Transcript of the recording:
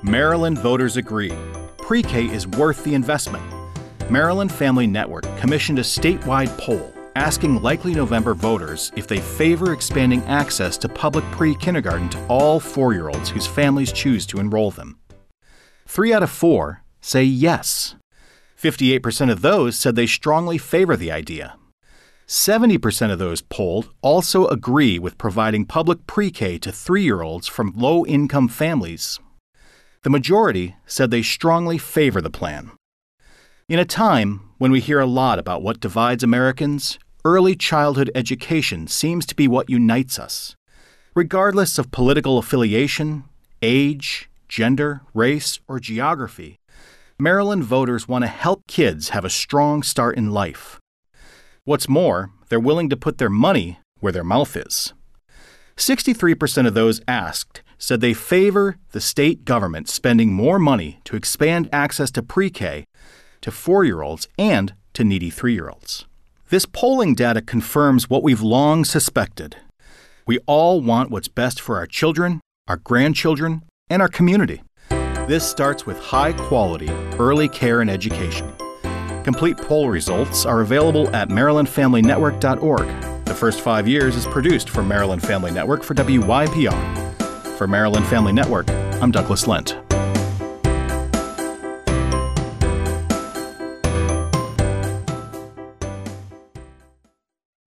Maryland voters agree. Pre-K is worth the investment. Maryland Family Network commissioned a statewide poll asking likely November voters if they favor expanding access to public pre-kindergarten to all 4-year-olds whose families choose to enroll them. 3 out of 4 say yes. 58% of those said they strongly favor the idea. 70% of those polled also agree with providing public pre-K to 3-year-olds from low-income families. The majority said they strongly favor the plan. In a time when we hear a lot about what divides Americans, early childhood education seems to be what unites us. Regardless of political affiliation, age, gender, race, or geography, Maryland voters want to help kids have a strong start in life. What's more, they're willing to put their money where their mouth is. 63% of those asked said they favor the state government spending more money to expand access to pre-K to 4-year-olds and to needy 3-year-olds. This polling data confirms what we've long suspected. We all want what's best for our children, our grandchildren, and our community. This starts with high-quality early care and education. Complete poll results are available at marylandfamilynetwork.org. The First 5 Years is produced for Maryland Family Network for WYPR. For Maryland Family Network, I'm Douglas Lent.